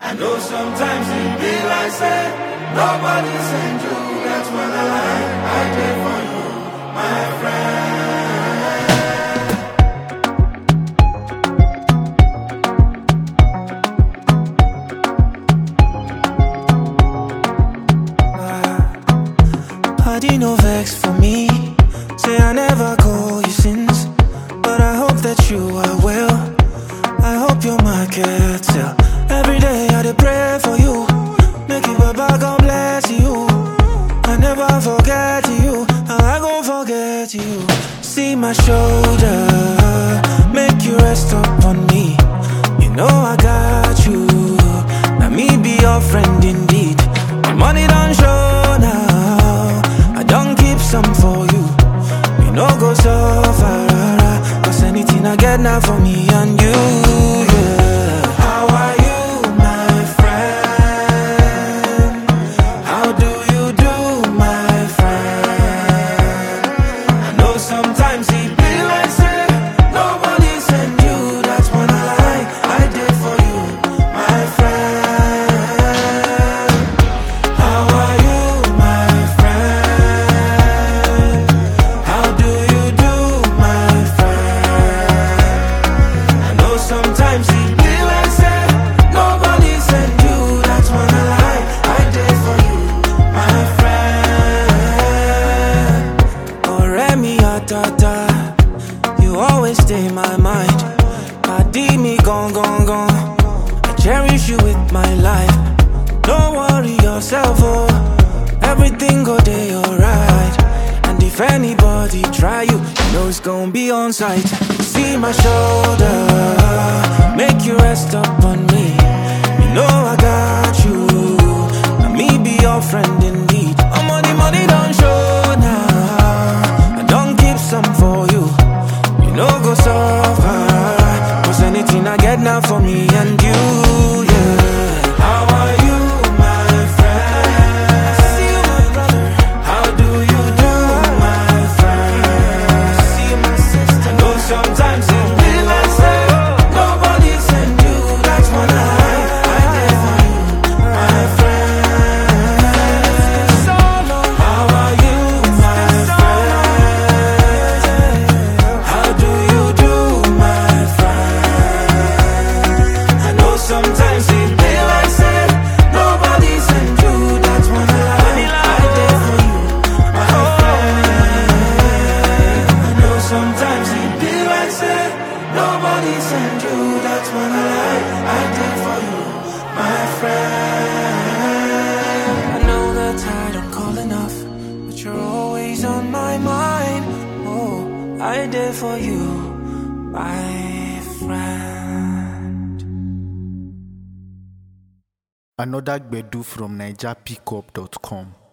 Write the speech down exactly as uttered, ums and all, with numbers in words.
I know sometimes it be like say nobody send you. That's when I lie. I did for you, my friend. Body no vex for me. Say I never call you since, but I hope that you are well. I hope your market sell. Every day I dey pray for you. Make you Baba God bless you. I never forget you. How I gon' forget you? See my shoulder, make you rest up on me. You know I got you. Now me be your friend indeed. The money don't show now. I don't keep some for you. You know go so far, cause anything I get now for me and you, yeah. How are you, my friend? How do you do, my friend? I know sometimes it be like say nobody send you. That's when I lie. I did for you, my friend. How are you, my friend? How do you do, my friend? I know sometimes it be like say nobody send you. That's when I lie. I did for you, my friend. Ọ̀rẹ́ mi àtàtà, you always stay in my mind. Pàdí mi gone, gone, gone. I cherish you with my life. Don't worry yourself, oh. Everything go day alright. And if anybody try you, you know it's gonna be on sight. See my shoulder, make you rest up on me. You know I got you. Now me be your friend indeed. I'm money, money don't show now. I don't keep some for you. You know go so far, cause anything I get now for me and you, yeah. How are you, my friend? I see you, my brother. How do you do, my friend? I see you, my sister. I know sometimes it be like say nobody send you. That's when I I did for you, my friend. How are you, my friend? How do you do, my friend? I know sometimes it be like say nobody send you. That's when I I did for you, my friend. I know sometimes it be like say nobody send you. That's when I I did for you, my friend. I know that I don't call enough, but you're always on my mind. Oh, I did for you, my friend. Another Gbedu from Niger Pickup dot com.